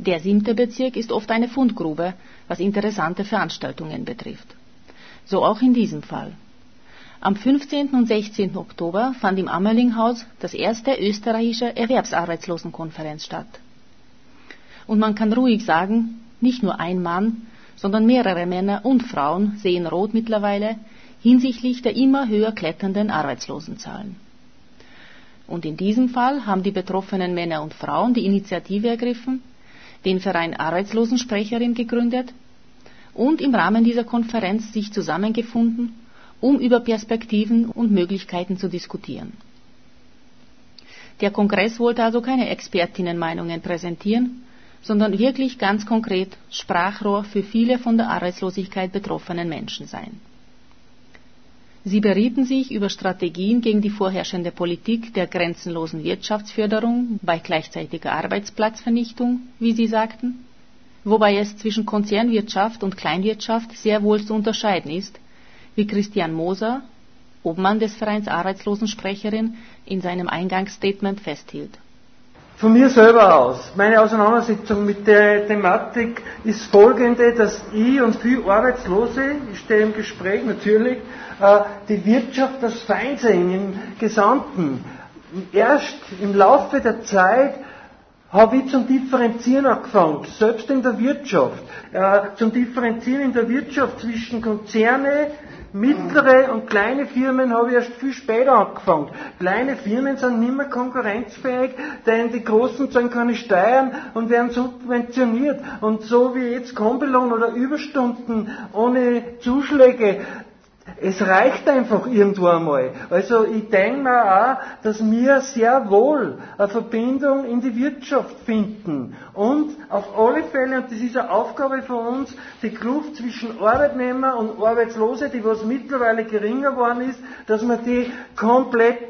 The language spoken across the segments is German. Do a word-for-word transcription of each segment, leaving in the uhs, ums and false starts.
Der siebte Bezirk ist oft eine Fundgrube, was interessante Veranstaltungen betrifft. So auch in diesem Fall. Am fünfzehnten und sechzehnten Oktober fand im Ammerlinghaus das erste österreichische Erwerbsarbeitslosenkonferenz statt. Und man kann ruhig sagen, nicht nur ein Mann, sondern mehrere Männer und Frauen sehen rot mittlerweile hinsichtlich der immer höher kletternden Arbeitslosenzahlen. Und in diesem Fall haben die betroffenen Männer und Frauen die Initiative ergriffen, den Verein Arbeitslosensprecherin gegründet und im Rahmen dieser Konferenz sich zusammengefunden, um über Perspektiven und Möglichkeiten zu diskutieren. Der Kongress wollte also keine Expertinnenmeinungen präsentieren, sondern wirklich ganz konkret Sprachrohr für viele von der Arbeitslosigkeit betroffenen Menschen sein. Sie berieten sich über Strategien gegen die vorherrschende Politik der grenzenlosen Wirtschaftsförderung bei gleichzeitiger Arbeitsplatzvernichtung, wie sie sagten, wobei es zwischen Konzernwirtschaft und Kleinwirtschaft sehr wohl zu unterscheiden ist, wie Christian Moser, Obmann des Vereins Arbeitslosensprecherin, in seinem Eingangsstatement festhielt. Von mir selber aus, meine Auseinandersetzung mit der Thematik ist folgende, dass ich und viele Arbeitslose, ich stehe im Gespräch natürlich, die Wirtschaft das Feind sehen im Gesamten. Erst im Laufe der Zeit habe ich zum Differenzieren angefangen, selbst in der Wirtschaft, zum Differenzieren in der Wirtschaft zwischen Konzerne, mittlere und kleine Firmen habe ich erst viel später angefangen. Kleine Firmen sind nicht mehr konkurrenzfähig, denn die Großen zahlen keine Steuern und werden subventioniert. Und so wie jetzt Kombilohn oder Überstunden ohne Zuschläge, es reicht einfach irgendwo einmal. Also ich denke mir auch, dass wir sehr wohl eine Verbindung in die Wirtschaft finden. Und auf alle Fälle, und das ist eine Aufgabe von uns, die Kluft zwischen Arbeitnehmer und Arbeitslose, die was mittlerweile geringer geworden ist, dass wir die komplett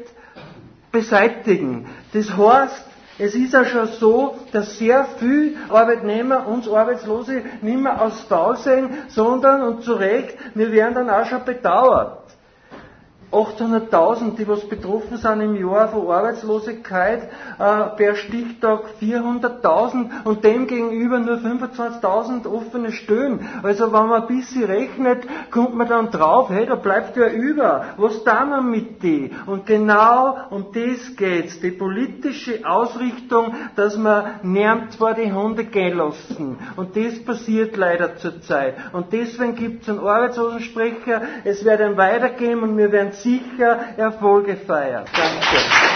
beseitigen. Das heißt, es ist ja schon so, dass sehr viele Arbeitnehmer uns Arbeitslose nicht mehr aus faul sehen, sondern, und zu Recht, wir werden dann auch schon bedauert. achthunderttausend, die was betroffen sind im Jahr von Arbeitslosigkeit, äh, per Stichtag vierhunderttausend und dem gegenüber nur fünfundzwanzigtausend offene Stellen. Also wenn man ein bisschen rechnet, kommt man dann drauf, hey, da bleibt ja über. Was tun wir mit die? Und genau um das geht's. Die politische Ausrichtung, dass wir niemand vor die Hunde gehen lassen. Und das passiert leider zurzeit. Und deswegen gibt's einen Arbeitslosensprecher, es wird ein weitergehen und wir werden sicher Erfolge feiern. Danke.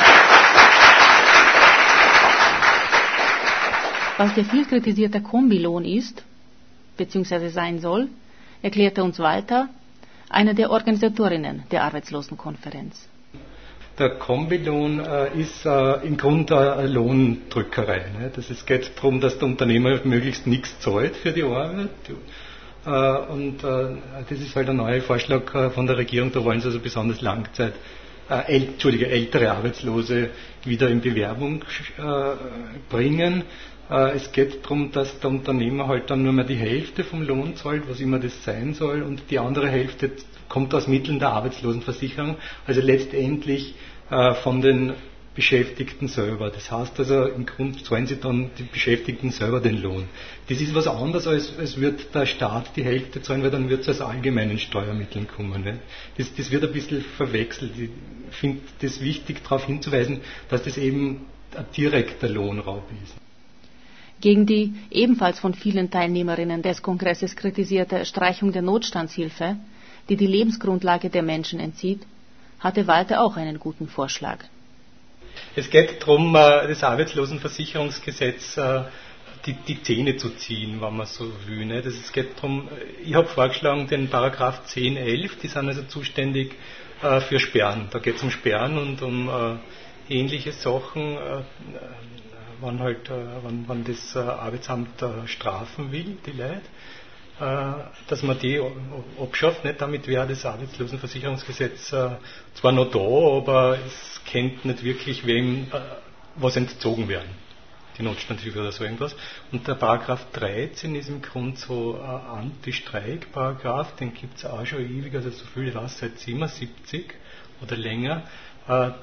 Was der viel kritisierte Kombilohn ist, bzw. sein soll, erklärte uns Walter, eine der Organisatorinnen der Arbeitslosenkonferenz. Der Kombilohn äh, ist äh, im Grunde eine Lohndrückerei. Ne? Das, es geht darum, dass der Unternehmer möglichst nichts zahlt für die Arbeit. Äh, und äh, das ist halt ein neuer Vorschlag äh, von der Regierung. Da wollen sie also besonders Langzeit, äh, äl, Entschuldige, ältere Arbeitslose wieder in Bewerbung äh, bringen. Äh, es geht darum, dass der Unternehmer halt dann nur mehr die Hälfte vom Lohn zahlt, was immer das sein soll, und die andere Hälfte kommt aus Mitteln der Arbeitslosenversicherung, also letztendlich äh, von den Beschäftigten selber. Das heißt also, im Grunde zahlen sie dann die Beschäftigten selber den Lohn. Das ist was anderes, als, als wird der Staat die Hälfte zahlen, weil dann wird es aus allgemeinen Steuermitteln kommen. Ne? Das, das wird ein bisschen verwechselt. Ich finde das wichtig, darauf hinzuweisen, dass das eben ein direkter Lohnraub ist. Gegen die ebenfalls von vielen Teilnehmerinnen des Kongresses kritisierte Streichung der Notstandshilfe, die die Lebensgrundlage der Menschen entzieht, hatte Walter auch einen guten Vorschlag. Es geht darum, das Arbeitslosenversicherungsgesetz, die, die Zähne zu ziehen, wenn man so will. Ne? Das, es geht darum, ich habe vorgeschlagen, den Paragraph zehn elf, die sind also zuständig für Sperren. Da geht es um Sperren und um ähnliche Sachen, wann, halt, wann, wann das Arbeitsamt strafen will, die Leute. Dass man die abschafft, nicht? Damit wäre das Arbeitslosenversicherungsgesetz äh, zwar noch da, aber es kennt nicht wirklich, wem äh, was entzogen werden, die Notstandshilfe oder so irgendwas. Und der Paragraph dreizehn ist im Grunde so ein Anti-Streik-Paragraph, den gibt es auch schon ewig, also so viel ich weiß, seit siebenundsiebzig oder länger. Äh,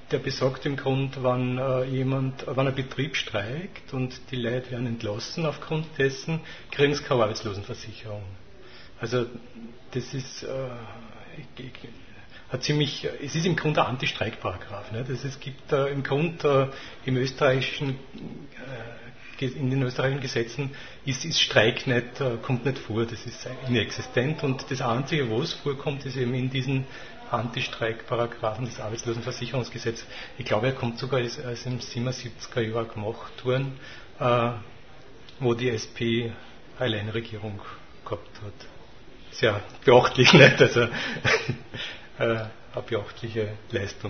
der besagt im Grunde, wenn äh, jemand, wenn ein Betrieb streikt und die Leute werden entlassen aufgrund dessen, kriegen sie keine Arbeitslosenversicherung. Also das ist äh, hat ziemlich, es ist im Grunde ein Anti-Streik-Paragraph. Ne? Das, es gibt äh, im Grunde äh, im österreichischen, äh, in den österreichischen Gesetzen ist, ist Streik nicht, äh, kommt nicht vor, das ist inexistent und das Einzige, wo es vorkommt, ist eben in diesen Anti-Streik-Paragraphen des Arbeitslosenversicherungsgesetzes. Ich glaube, er kommt sogar als, als im siebenundsiebziger Jahr gemacht worden, äh, wo die S P Alleinregierung gehabt hat. Sehr beachtlich, nicht? Also äh, eine beachtliche Leistung.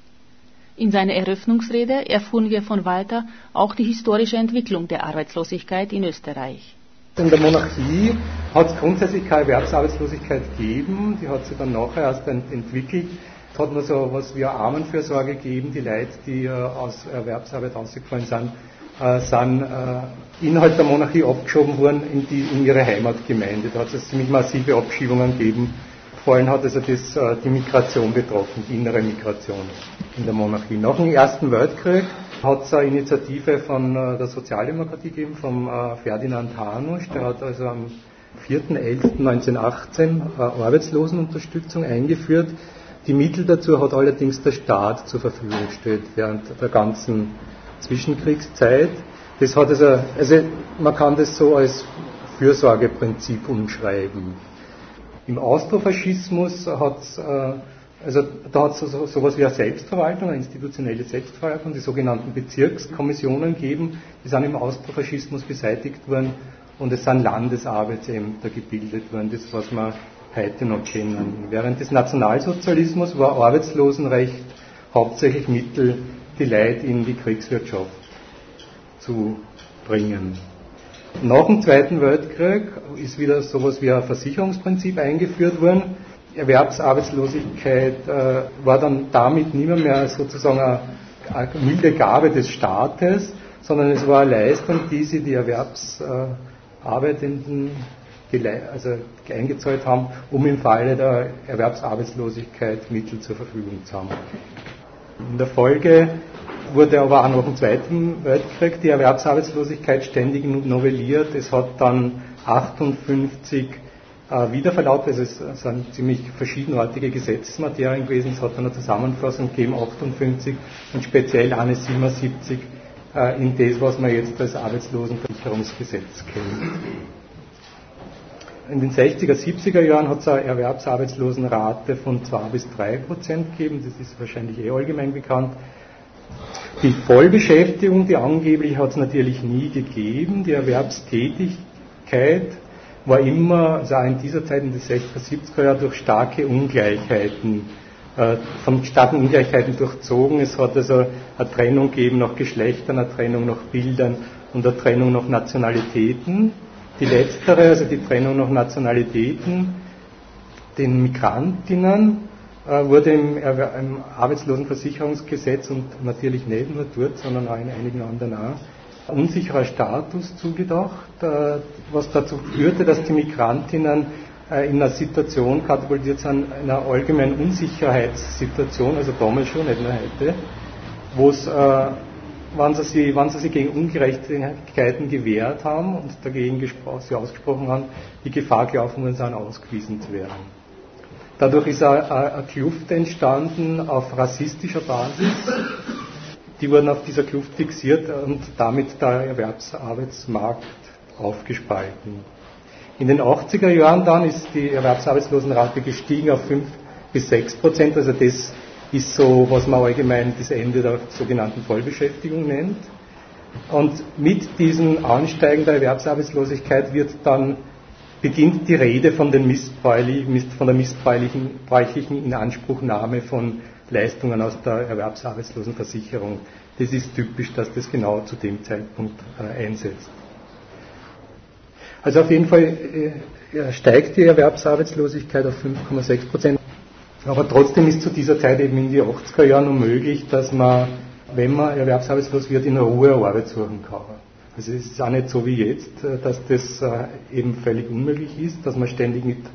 In seiner Eröffnungsrede erfuhren wir von Walter auch die historische Entwicklung der Arbeitslosigkeit in Österreich. In der Monarchie hat es grundsätzlich keine Erwerbsarbeitslosigkeit gegeben, die hat sich dann nachher erst entwickelt. Es hat nur so was wie eine Armenfürsorge gegeben, die Leute, die äh, aus Erwerbsarbeit ausgefallen sind, äh, sind äh, innerhalb der Monarchie abgeschoben worden in, die, in ihre Heimatgemeinde. Da hat es ziemlich massive Abschiebungen gegeben. Vor allem hat also das äh, die Migration betroffen, die innere Migration in der Monarchie. Nach dem Ersten Weltkrieg hat es eine Initiative von äh, der Sozialdemokratie gegeben, vom äh, Ferdinand Hanusch, der hat also am vierten elften neunzehnhundertachtzehn äh, Arbeitslosenunterstützung eingeführt. Die Mittel dazu hat allerdings der Staat zur Verfügung gestellt während der ganzen Zwischenkriegszeit. Das hat also, also man kann das so als Fürsorgeprinzip umschreiben. Im Austrofaschismus hat es äh, Also da hat es so, so etwas wie eine Selbstverwaltung, eine institutionelle Selbstverwaltung, die sogenannten Bezirkskommissionen gegeben, die sind im Austrofaschismus beseitigt worden und es sind Landesarbeitsämter gebildet worden, das was wir heute noch kennen. Während des Nationalsozialismus war Arbeitslosenrecht hauptsächlich Mittel, die Leute in die Kriegswirtschaft zu bringen. Nach dem Zweiten Weltkrieg ist wieder so etwas wie ein Versicherungsprinzip eingeführt worden. Erwerbsarbeitslosigkeit äh, war dann damit nicht mehr, mehr sozusagen eine, eine milde Gabe des Staates, sondern es war eine Leistung, die sie die Erwerbsarbeitenden äh, also eingezahlt haben, um im Falle der Erwerbsarbeitslosigkeit Mittel zur Verfügung zu haben. In der Folge wurde aber auch nach dem Zweiten Weltkrieg die Erwerbsarbeitslosigkeit ständig novelliert. Es hat dann achtundfünfzig Wiederverlaut, also es sind ziemlich verschiedenartige Gesetzesmaterien gewesen, es hat dann eine Zusammenfassung gegeben, achtundfünfzig und speziell eine siebenundsiebzig in das, was man jetzt als Arbeitslosenversicherungsgesetz kennt. In den sechziger, siebziger Jahren hat es eine Erwerbsarbeitslosenrate von zwei bis drei Prozent gegeben, das ist wahrscheinlich eh allgemein bekannt. Die Vollbeschäftigung, die angeblich hat es natürlich nie gegeben, die Erwerbstätigkeit war immer, also auch in dieser Zeit, in den sechziger, siebziger Jahren, durch starke Ungleichheiten, äh, von starken Ungleichheiten durchzogen. Es hat also eine Trennung gegeben nach Geschlechtern, eine Trennung nach Bildern und eine Trennung nach Nationalitäten. Die letztere, also die Trennung nach Nationalitäten, den Migrantinnen, äh, wurde im, im Arbeitslosenversicherungsgesetz und natürlich nicht nur dort, sondern auch in einigen anderen auch, unsicherer Status zugedacht, was dazu führte, dass die Migrantinnen in einer Situation katapultiert sind, in einer allgemeinen Unsicherheitssituation, also damals schon, nicht nur heute, wo es, wenn sie, sich, wenn sie sich gegen Ungerechtigkeiten gewehrt haben und dagegen sie ausgesprochen haben, die Gefahr gelaufen worden sind, ausgewiesen zu werden. Dadurch ist eine, eine Kluft entstanden auf rassistischer Basis. Die wurden auf dieser Kluft fixiert und damit der Erwerbsarbeitsmarkt aufgespalten. In den achtziger Jahren dann ist die Erwerbsarbeitslosenrate gestiegen auf fünf bis sechs Prozent, also das ist so, was man allgemein das Ende der sogenannten Vollbeschäftigung nennt. Und mit diesem Ansteigen der Erwerbsarbeitslosigkeit wird dann, beginnt die Rede von, den missbräuchlichen, von der missbräuchlichen Inanspruchnahme von Leistungen aus der Erwerbsarbeitslosenversicherung. Das ist typisch, dass das genau zu dem Zeitpunkt äh, einsetzt. Also auf jeden Fall äh, steigt die Erwerbsarbeitslosigkeit auf fünf Komma sechs Prozent. Aber trotzdem ist zu dieser Zeit eben in die achtziger Jahren noch möglich, dass man, wenn man erwerbsarbeitslos wird, in Ruhe Arbeit suchen kann. Also es ist auch nicht so wie jetzt, dass das äh, eben völlig unmöglich ist, dass man ständig mit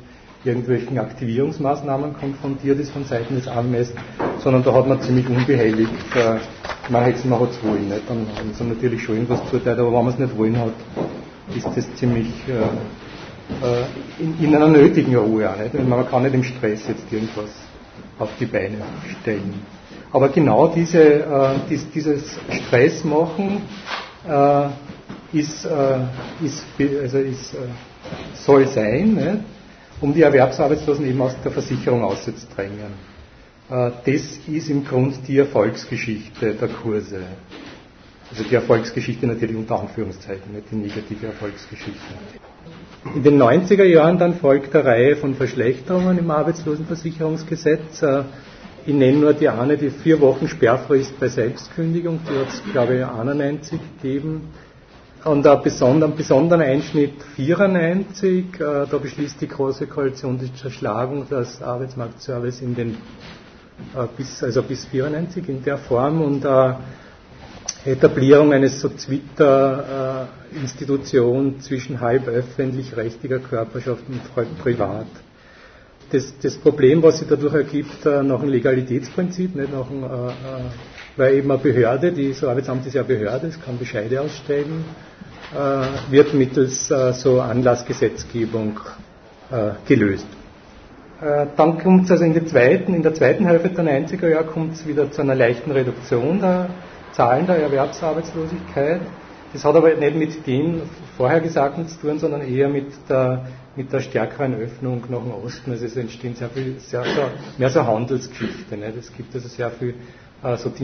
irgendwelchen Aktivierungsmaßnahmen konfrontiert ist von Seiten des A M S, sondern da hat man ziemlich unbehelligt, äh, man hat es wollen, nicht? Dann haben sie natürlich schon irgendwas zugeteilt, aber wenn man es nicht wollen hat, ist das ziemlich äh, äh, in, in einer nötigen Ruhe auch, nicht? Man kann nicht im Stress jetzt irgendwas auf die Beine stellen. Aber genau diese, äh, dies, dieses Stressmachen äh, ist, äh, ist, also ist, äh, soll sein, nicht? Um die Erwerbsarbeitslosen eben aus der Versicherung auszudrängen. Äh, das ist im Grunde die Erfolgsgeschichte der Kurse. Also die Erfolgsgeschichte natürlich unter Anführungszeichen, nicht die negative Erfolgsgeschichte. In den neunziger Jahren dann folgt eine Reihe von Verschlechterungen im Arbeitslosenversicherungsgesetz. Äh, Ich nenne nur die eine, die vier Wochen Sperrfrist bei Selbstkündigung, die hat es, glaube ich, einundneunzig gegeben. Und einen besonderen, besonderen Einschnitt vierundneunzig, äh, da beschließt die Große Koalition die Zerschlagung des Arbeitsmarktservice in den, äh, bis, also bis vierundneunzig in der Form und äh, Etablierung eines so Twitter-Institution äh, zwischen halb öffentlich-rechtlicher Körperschaft und privat. Das, das Problem, was sich dadurch ergibt, äh, nach dem Legalitätsprinzip, nicht nach dem, äh, weil eben eine Behörde, die, so Arbeitsamt ist ja eine Behörde, es kann Bescheide ausstellen, äh, wird mittels äh, so Anlassgesetzgebung äh, gelöst. Äh, dann kommt es also in, der zweiten, in der zweiten Hälfte der neunziger Jahre kommt es wieder zu einer leichten Reduktion der Zahlen der Erwerbsarbeitslosigkeit. Das hat aber nicht mit dem vorher Gesagten zu tun, sondern eher mit der, mit der stärkeren Öffnung nach dem Osten. Also es entstehen sehr viel, sehr, sehr, mehr so Handelsgeschichte. Nicht? Es gibt also sehr viel äh, so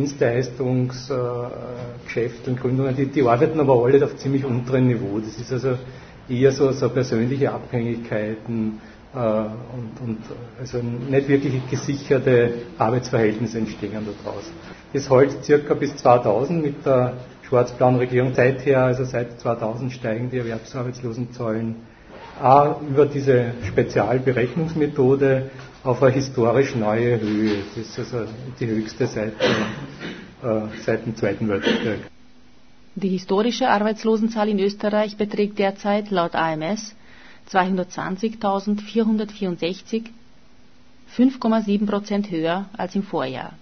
Dienstleistungsgeschäfte äh, und Gründungen, die, die arbeiten aber alle auf ziemlich unterem Niveau. Das ist also eher so, so persönliche Abhängigkeiten äh, und, und also nicht wirklich gesicherte Arbeitsverhältnisse entstehen daraus. Das hält circa bis zweitausend mit der schwarz-blauen Regierung seither, also seit zweitausend steigen die Erwerbsarbeitslosenzahlen auch über diese Spezialberechnungsmethode auf eine historisch neue Höhe. Das ist also die höchste seit, äh, seit dem Zweiten Weltkrieg. Die historische Arbeitslosenzahl in Österreich beträgt derzeit laut A M S zweihundertzwanzigtausendvierhundertvierundsechzig, fünf Komma sieben Prozent höher als im Vorjahr.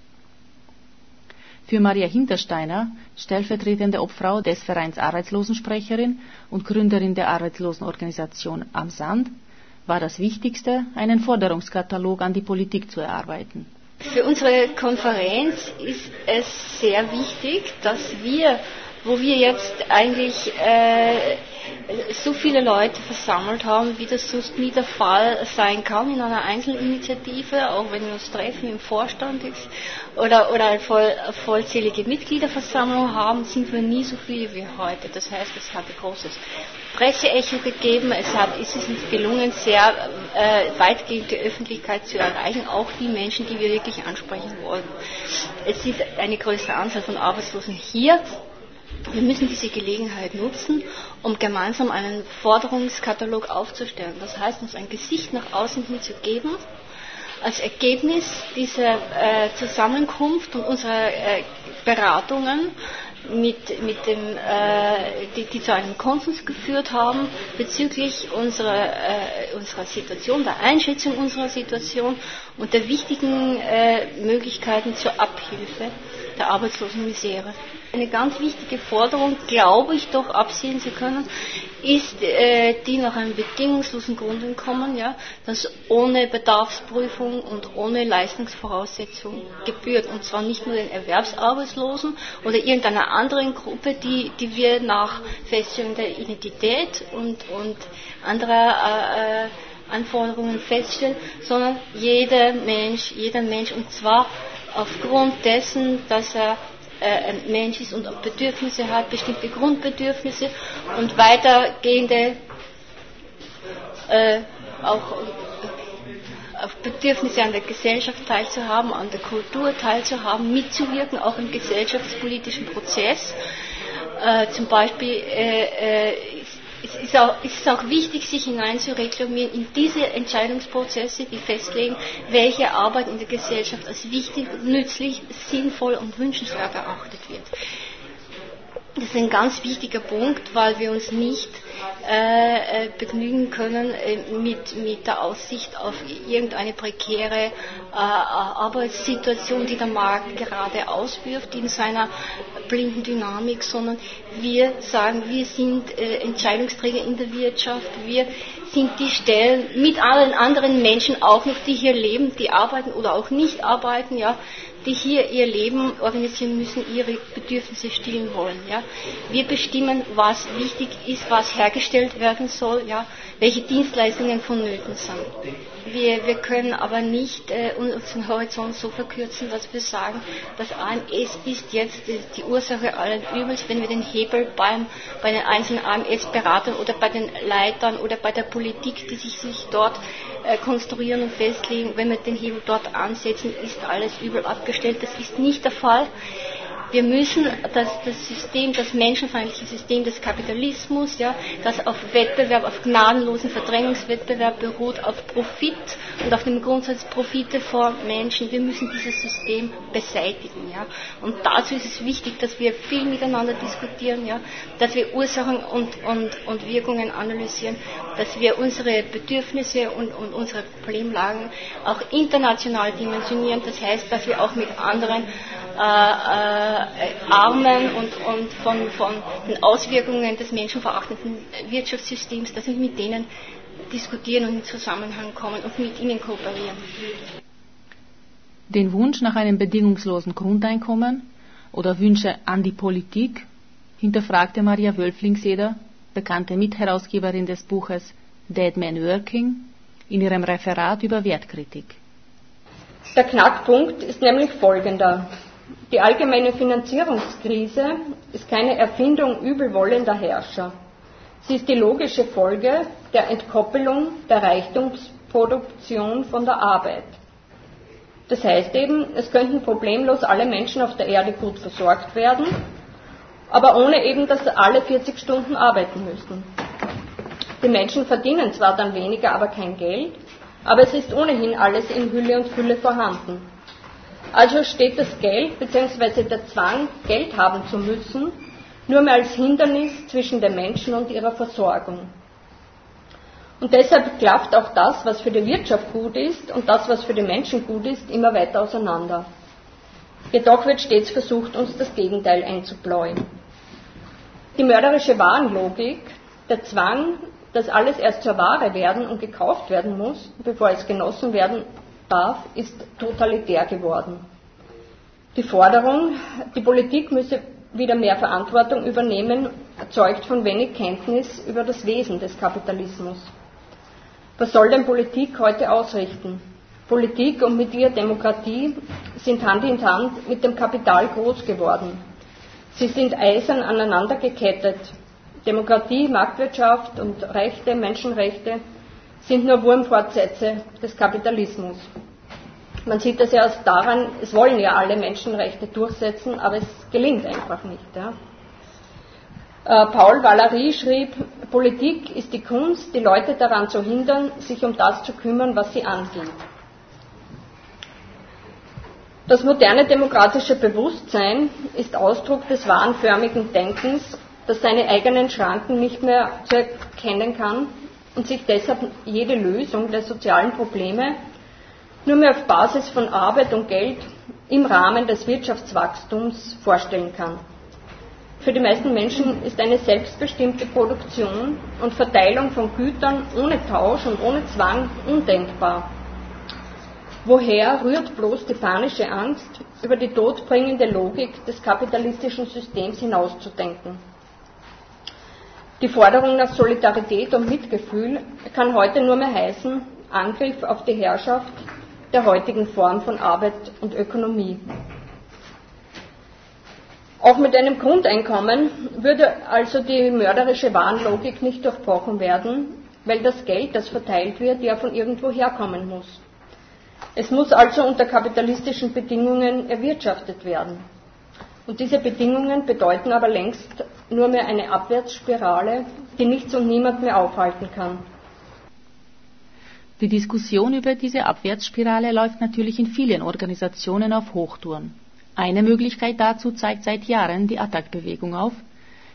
Für Maria Hintersteiner, stellvertretende Obfrau des Vereins Arbeitslosensprecherin und Gründerin der Arbeitslosenorganisation Am Sand, war das Wichtigste, einen Forderungskatalog an die Politik zu erarbeiten. Für unsere Konferenz ist es sehr wichtig, dass wir, wo wir jetzt eigentlich äh, so viele Leute versammelt haben, wie das sonst nie der Fall sein kann in einer Einzelinitiative, auch wenn wir uns treffen im Vorstand ist, oder, oder eine voll, vollzählige Mitgliederversammlung haben, sind wir nie so viele wie heute. Das heißt, es hat ein großes Presseecho gegeben, es, hat, es ist uns gelungen, sehr äh, weitgehend die Öffentlichkeit zu erreichen, auch die Menschen, die wir wirklich ansprechen wollen. Es ist eine größere Anzahl von Arbeitslosen hier. Wir müssen diese Gelegenheit nutzen, um gemeinsam einen Forderungskatalog aufzustellen. Das heißt, uns ein Gesicht nach außen hin zu geben, als Ergebnis dieser äh, Zusammenkunft und unserer äh, Beratungen, mit, mit dem, äh, die, die zu einem Konsens geführt haben bezüglich unserer, äh, unserer Situation, der Einschätzung unserer Situation und der wichtigen äh, Möglichkeiten zur Abhilfe der Arbeitslosenmisere. Eine ganz wichtige Forderung, glaube ich doch absehen zu können, ist äh, die nach einem bedingungslosen Grundeinkommen, ja, das ohne Bedarfsprüfung und ohne Leistungsvoraussetzung gebührt. Und zwar nicht nur den Erwerbsarbeitslosen oder irgendeiner anderen Gruppe, die, die wir nach Feststellung der Identität und, und anderer äh, Anforderungen feststellen, sondern jeder Mensch, jeder Mensch, und zwar aufgrund dessen, dass er ein Mensch ist und auch Bedürfnisse hat, bestimmte Grundbedürfnisse und weitergehende äh, auch auf Bedürfnisse an der Gesellschaft teilzuhaben, an der Kultur teilzuhaben, mitzuwirken, auch im gesellschaftspolitischen Prozess. Äh, zum Beispiel äh, äh, es ist, auch, es ist auch wichtig, sich hineinzureklamieren in diese Entscheidungsprozesse, die festlegen, welche Arbeit in der Gesellschaft als wichtig, nützlich, sinnvoll und wünschenswert erachtet wird. Das ist ein ganz wichtiger Punkt, weil wir uns nicht äh, begnügen können äh, mit, mit der Aussicht auf irgendeine prekäre äh, Arbeitssituation, die der Markt gerade auswirft in seiner blinden Dynamik, sondern wir sagen, wir sind äh, Entscheidungsträger in der Wirtschaft, wir sind die Stellen mit allen anderen Menschen auch noch, die hier leben, die arbeiten oder auch nicht arbeiten, ja, die hier ihr Leben organisieren müssen, ihre Bedürfnisse stillen wollen. Ja. Wir bestimmen, was wichtig ist, was hergestellt werden soll, ja, welche Dienstleistungen vonnöten sind. Wir, wir können aber nicht äh, unseren Horizont so verkürzen, dass wir sagen, das A M S ist jetzt die, die Ursache allen Übels, wenn wir den Hebel beim, bei den einzelnen A M S-Beratern oder bei den Leitern oder bei der Politik, die sich, sich dort äh, konstruieren und festlegen, wenn wir den Hebel dort ansetzen, ist alles übel abgestellt. Das ist nicht der Fall. Wir müssen das, das System, das menschenfeindliche System des Kapitalismus, ja, das auf Wettbewerb, auf gnadenlosen Verdrängungswettbewerb beruht, auf Profit und auf dem Grundsatz Profite vor Menschen. Wir müssen dieses System beseitigen. Ja. Und dazu ist es wichtig, dass wir viel miteinander diskutieren, ja, dass wir Ursachen und, und, und Wirkungen analysieren, dass wir unsere Bedürfnisse und, und unsere Problemlagen auch international dimensionieren. Das heißt, dass wir auch mit anderen Äh, äh, Armen und, und von, von den Auswirkungen des menschenverachtenden Wirtschaftssystems, dass wir mit denen diskutieren und in Zusammenhang kommen und mit ihnen kooperieren. Den Wunsch nach einem bedingungslosen Grundeinkommen oder Wünsche an die Politik hinterfragte Maria Wölflingseder, bekannte Mitherausgeberin des Buches Dead Man Working, in ihrem Referat über Wertkritik. Der Knackpunkt ist nämlich folgender. Die allgemeine Finanzierungskrise ist keine Erfindung übelwollender Herrscher. Sie ist die logische Folge der Entkoppelung der Reichtumsproduktion von der Arbeit. Das heißt eben, es könnten problemlos alle Menschen auf der Erde gut versorgt werden, aber ohne eben, dass alle vierzig Stunden arbeiten müssen. Die Menschen verdienen zwar dann weniger, aber kein Geld, aber es ist ohnehin alles in Hülle und Fülle vorhanden. Also steht das Geld bzw. der Zwang, Geld haben zu müssen, nur mehr als Hindernis zwischen den Menschen und ihrer Versorgung. Und deshalb klafft auch das, was für die Wirtschaft gut ist und das, was für die Menschen gut ist, immer weiter auseinander. Jedoch wird stets versucht, uns das Gegenteil einzubläuen. Die mörderische Warenlogik, der Zwang, dass alles erst zur Ware werden und gekauft werden muss, bevor es genossen werden darf, ist totalitär geworden. Die Forderung, die Politik müsse wieder mehr Verantwortung übernehmen, zeugt von wenig Kenntnis über das Wesen des Kapitalismus. Was soll denn Politik heute ausrichten? Politik und mit ihr Demokratie sind Hand in Hand mit dem Kapital groß geworden. Sie sind eisern aneinander gekettet. Demokratie, Marktwirtschaft und Rechte, Menschenrechte sind nur Wurmfortsätze des Kapitalismus. Man sieht das ja daran, es wollen ja alle Menschenrechte durchsetzen, aber es gelingt einfach nicht. Ja. Äh, Paul Valéry schrieb, Politik ist die Kunst, die Leute daran zu hindern, sich um das zu kümmern, was sie angeht. Das moderne demokratische Bewusstsein ist Ausdruck des wahnförmigen Denkens, das seine eigenen Schranken nicht mehr zu erkennen kann und sich deshalb jede Lösung der sozialen Probleme nur mehr auf Basis von Arbeit und Geld im Rahmen des Wirtschaftswachstums vorstellen kann. Für die meisten Menschen ist eine selbstbestimmte Produktion und Verteilung von Gütern ohne Tausch und ohne Zwang undenkbar. Woher rührt bloß die panische Angst, über die todbringende Logik des kapitalistischen Systems hinauszudenken? Die Forderung nach Solidarität und Mitgefühl kann heute nur mehr heißen, Angriff auf die Herrschaft der heutigen Form von Arbeit und Ökonomie. Auch mit einem Grundeinkommen würde also die mörderische Warenlogik nicht durchbrochen werden, weil das Geld, das verteilt wird, ja von irgendwo herkommen muss. Es muss also unter kapitalistischen Bedingungen erwirtschaftet werden. Und diese Bedingungen bedeuten aber längst nur mehr eine Abwärtsspirale, die nichts und niemand mehr aufhalten kann. Die Diskussion über diese Abwärtsspirale läuft natürlich in vielen Organisationen auf Hochtouren. Eine Möglichkeit dazu zeigt seit Jahren die Attac-Bewegung auf,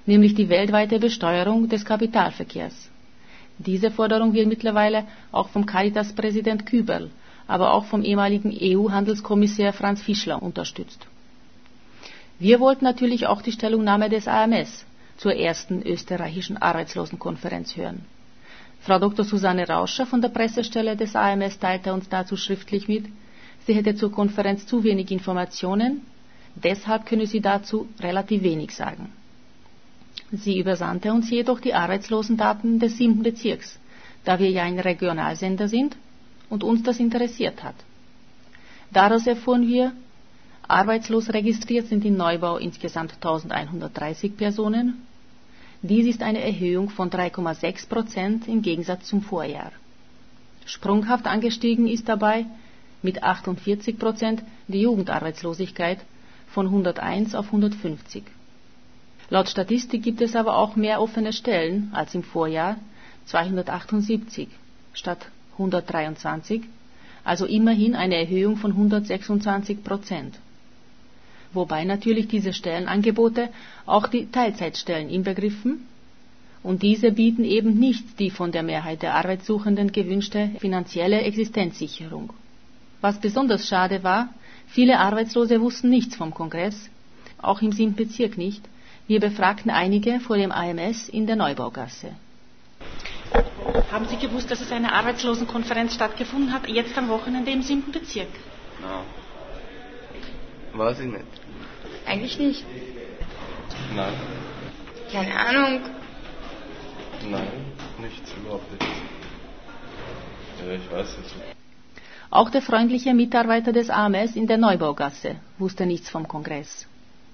nämlich die weltweite Besteuerung des Kapitalverkehrs. Diese Forderung wird mittlerweile auch vom Caritas-Präsident Küberl, aber auch vom ehemaligen E U-Handelskommissär Franz Fischler unterstützt. Wir wollten natürlich auch die Stellungnahme des A M S zur ersten österreichischen Arbeitslosenkonferenz hören. Frau Doktor Susanne Rauscher von der Pressestelle des A M S teilte uns dazu schriftlich mit, sie hätte zur Konferenz zu wenig Informationen, deshalb könne sie dazu relativ wenig sagen. Sie übersandte uns jedoch die Arbeitslosendaten des siebten Bezirks, da wir ja ein Regionalsender sind und uns das interessiert hat. Daraus erfuhren wir, arbeitslos registriert sind in Neubau insgesamt eintausendeinhundertdreißig Personen. Dies ist eine Erhöhung von drei Komma sechs Prozent im Gegensatz zum Vorjahr. Sprunghaft angestiegen ist dabei mit achtundvierzig Prozent die Jugendarbeitslosigkeit von hunderteins auf hundertfünfzig. Laut Statistik gibt es aber auch mehr offene Stellen als im Vorjahr, zweihundertachtundsiebzig statt hundertdreiundzwanzig, also immerhin eine Erhöhung von hundertsechsundzwanzig Prozent. Wobei natürlich diese Stellenangebote auch die Teilzeitstellen inbegriffen, und diese bieten eben nicht die von der Mehrheit der Arbeitssuchenden gewünschte finanzielle Existenzsicherung. Was besonders schade war, viele Arbeitslose wussten nichts vom Kongress, auch im siebten Bezirk nicht. Wir befragten einige vor dem A M S in der Neubaugasse. Haben Sie gewusst, dass es eine Arbeitslosenkonferenz stattgefunden hat, jetzt am Wochenende im siebten Bezirk? Nein. Weiß ich nicht. Eigentlich nicht. Nein. Keine Ahnung. Nein, nichts, überhaupt nichts. Ja, ich weiß es nicht. Auch der freundliche Mitarbeiter des A M S in der Neubaugasse wusste nichts vom Kongress.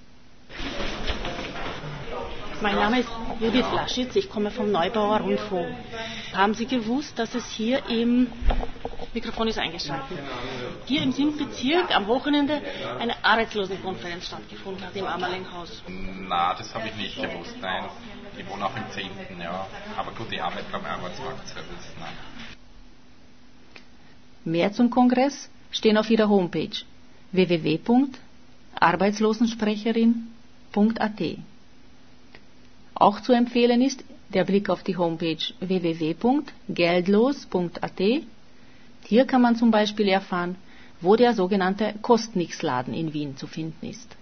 Mein Name ist Judith Laschitz, ich komme vom Neubauer Rundfunk. Haben Sie gewusst, dass es hier im Mikrofon ist eingeschaltet. Hier im siebten Bezirk am Wochenende eine Arbeitslosenkonferenz stattgefunden hat im Ammerlinghaus? Na, das habe ich nicht gewusst, nein. Ich wohne auch im zehnten Ja. Aber gut, die haben nicht beim Arbeitsmarktservice, nein. Mehr zum Kongress stehen auf ihrer Homepage w w w punkt arbeitslosensprecherin punkt a t. Auch zu empfehlen ist der Blick auf die Homepage w w w punkt geldlos punkt a t. Hier kann man zum Beispiel erfahren, wo der sogenannte Kostnix-Laden in Wien zu finden ist.